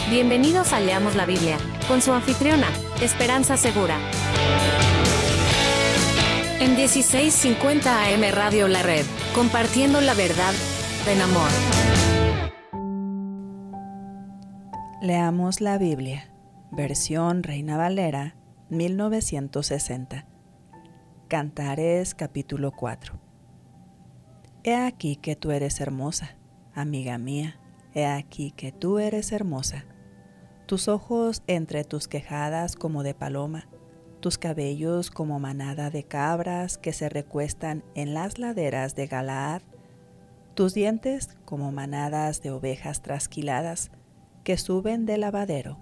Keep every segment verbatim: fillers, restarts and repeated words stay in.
Bienvenidos a Leamos la Biblia, con su anfitriona, Esperanza Segura. En dieciséis cincuenta A M Radio La Red, compartiendo la verdad en amor. Leamos la Biblia, versión Reina Valera, mil novecientos sesenta. Cantares, capítulo cuatro. He aquí que tú eres hermosa, amiga mía, he aquí que tú eres hermosa. Tus ojos entre tus quejadas como de paloma, tus cabellos como manada de cabras que se recuestan en las laderas de Galaad, tus dientes como manadas de ovejas trasquiladas que suben del lavadero,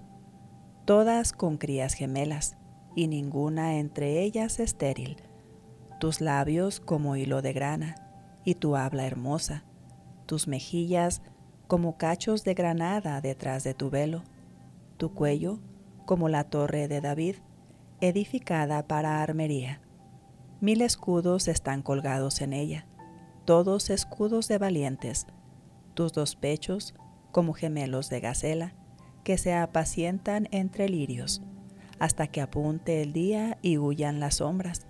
todas con crías gemelas, y ninguna entre ellas estéril, tus labios como hilo de grana, y tu habla hermosa, tus mejillas como cachos de granada detrás de tu velo, tu cuello como la torre de David, edificada para armería. Mil escudos están colgados en ella, todos escudos de valientes, tus dos pechos como gemelos de gacela, que se apacientan entre lirios, hasta que apunte el día y huyan las sombras.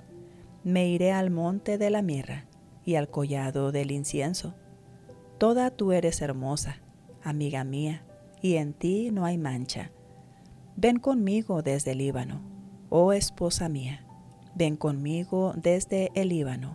Me iré al monte de la mirra y al collado del incienso. Toda tú eres hermosa, amiga mía, y en ti no hay mancha. Ven conmigo desde el Líbano, oh esposa mía, ven conmigo desde el Líbano.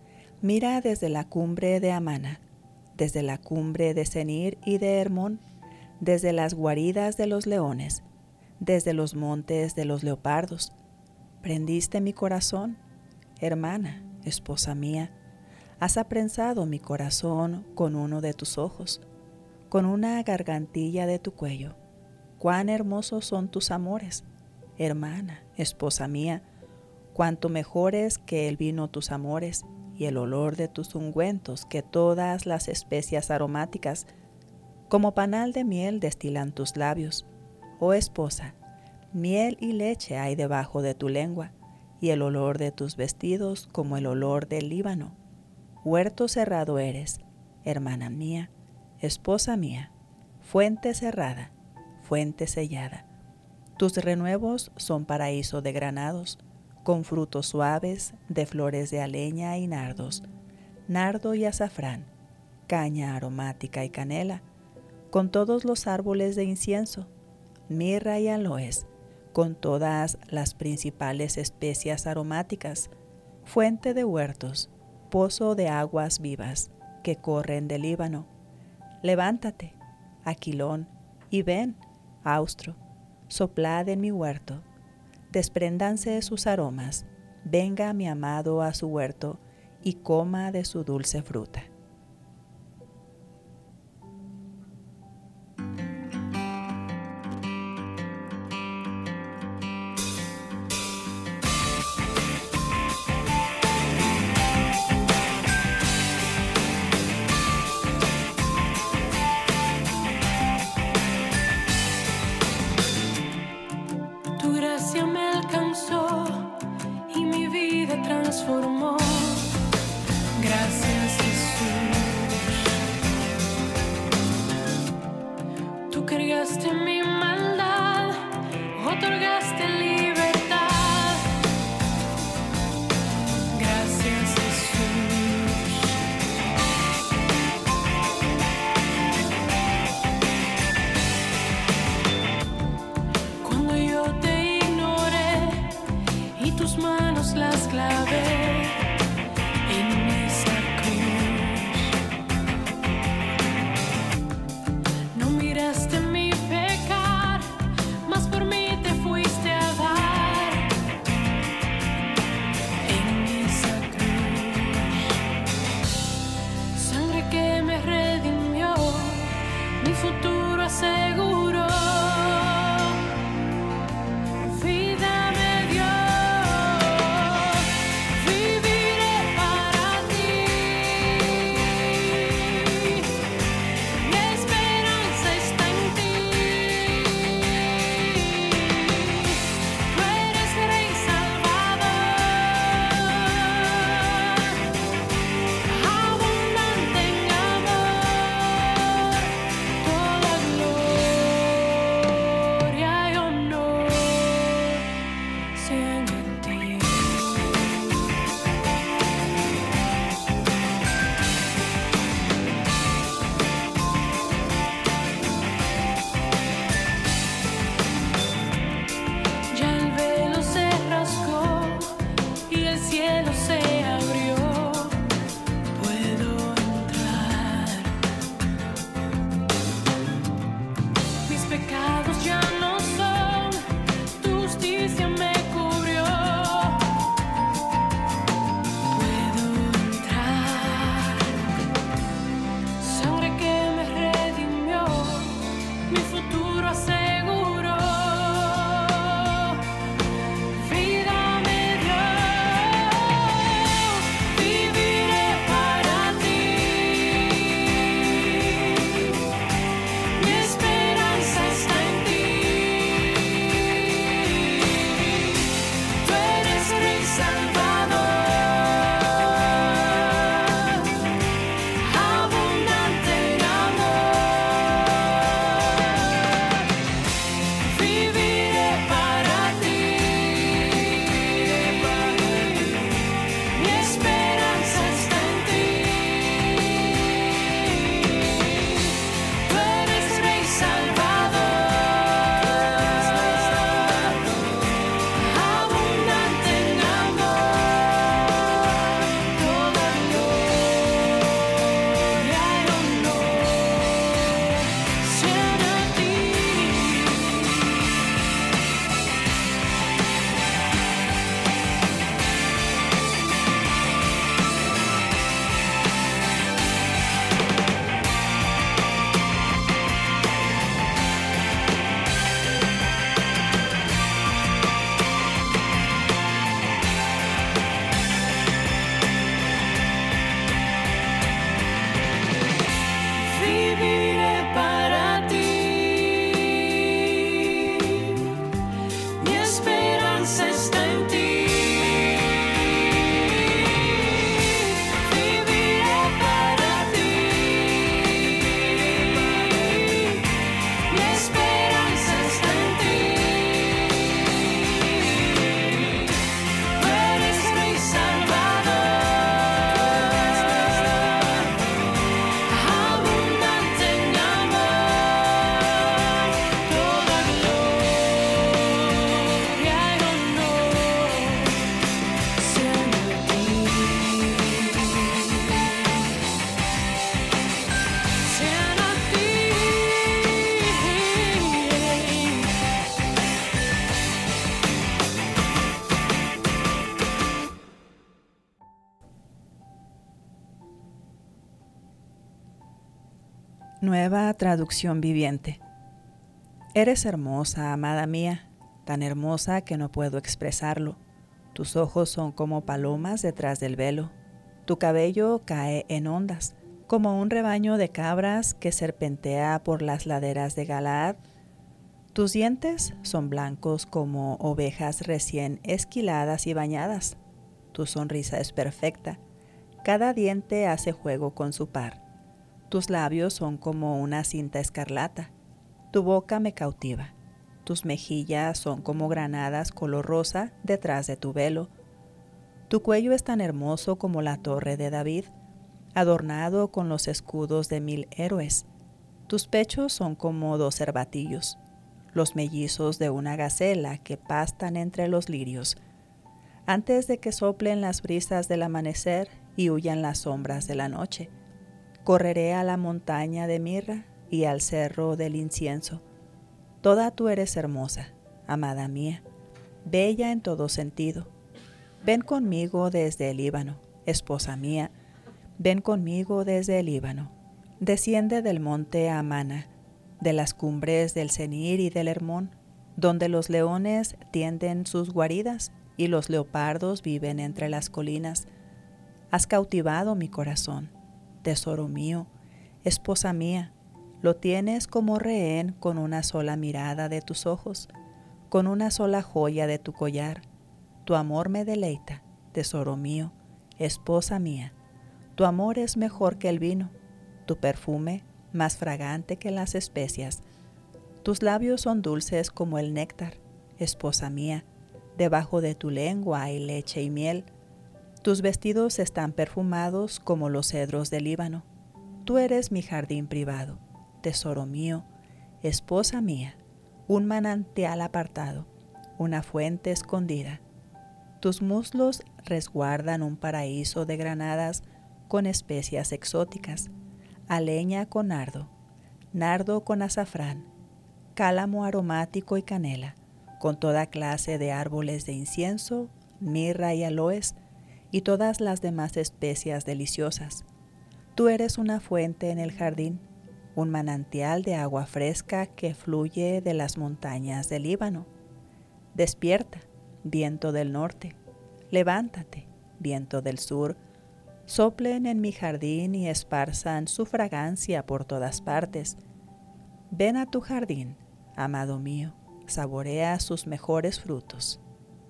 Mira desde la cumbre de Amana, desde la cumbre de Senir y de Hermón, desde las guaridas de los leones, desde los montes de los leopardos. Prendiste mi corazón, hermana, esposa mía, has aprensado mi corazón con uno de tus ojos, con una gargantilla de tu cuello. Cuán hermosos son tus amores, hermana, esposa mía, cuánto mejores que el vino tus amores y el olor de tus ungüentos que todas las especias aromáticas. Como panal de miel destilan tus labios, oh esposa, miel y leche hay debajo de tu lengua, y el olor de tus vestidos como el olor del Líbano. Huerto cerrado eres, hermana mía, esposa mía, fuente cerrada, fuente sellada. Tus renuevos son paraíso de granados, con frutos suaves de flores de aleña y nardos, nardo y azafrán, caña aromática y canela, con todos los árboles de incienso, mirra y aloes, con todas las principales especias aromáticas, fuente de huertos, pozo de aguas vivas que corren del Líbano. Levántate, Aquilón, y ven, Austro, soplad en mi huerto, despréndanse sus aromas, venga mi amado a su huerto y coma de su dulce fruta. Transformó. Gracias, Jesús. Tú cargaste mi maldad, otorgaste libertad. Gracias, Jesús. Cuando yo te ignoré y tus manos las clavé en esa cruz, no miraste mi pecar, mas por mí te fuiste a dar en esa cruz. Sangre que me redimió, mi futuro aseguró. Vida me dio, Nueva traducción viviente. Eres hermosa, amada mía, tan hermosa que no puedo expresarlo. Tus ojos son como palomas detrás del velo. Tu cabello cae en ondas, como un rebaño de cabras que serpentea por las laderas de Galaad. Tus dientes son blancos como ovejas recién esquiladas y bañadas. Tu sonrisa es perfecta. Cada diente hace juego con su par. Tus labios son como una cinta escarlata. Tu boca me cautiva. Tus mejillas son como granadas color rosa detrás de tu velo. Tu cuello es tan hermoso como la torre de David, adornado con los escudos de mil héroes. Tus pechos son como dos cervatillos, los mellizos de una gacela que pastan entre los lirios. Antes de que soplen las brisas del amanecer y huyan las sombras de la noche, correré a la montaña de mirra y al cerro del incienso. Toda tú eres hermosa, amada mía, bella en todo sentido. Ven conmigo desde el Líbano, esposa mía, ven conmigo desde el Líbano. Desciende del monte Amana, de las cumbres del Senir y del Hermón, donde los leones tienden sus guaridas y los leopardos viven entre las colinas. Has cautivado mi corazón, tesoro mío, esposa mía, lo tienes como rehén con una sola mirada de tus ojos, con una sola joya de tu collar. Tu amor me deleita, tesoro mío, esposa mía. Tu amor es mejor que el vino, tu perfume más fragante que las especias. Tus labios son dulces como el néctar, esposa mía. Debajo de tu lengua hay leche y miel. Tus vestidos están perfumados como los cedros del Líbano. Tú eres mi jardín privado, tesoro mío, esposa mía, un manantial apartado, una fuente escondida. Tus muslos resguardan un paraíso de granadas con especias exóticas, aleña con nardo, nardo con azafrán, cálamo aromático y canela, con toda clase de árboles de incienso, mirra y aloes, y todas las demás especias deliciosas. Tú eres una fuente en el jardín, un manantial de agua fresca que fluye de las montañas del Líbano. Despierta, viento del norte, levántate, viento del sur, soplen en mi jardín y esparzan su fragancia por todas partes. Ven a tu jardín, amado mío, saborea sus mejores frutos.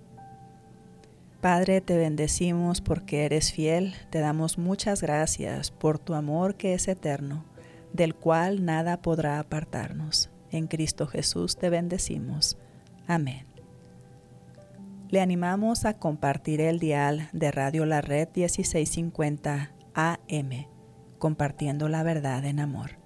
Padre, te bendecimos porque eres fiel, te damos muchas gracias por tu amor que es eterno, del cual nada podrá apartarnos. En Cristo Jesús te bendecimos. Amén. Le animamos a compartir el dial de Radio La Red dieciséis cincuenta A M, compartiendo la verdad en amor.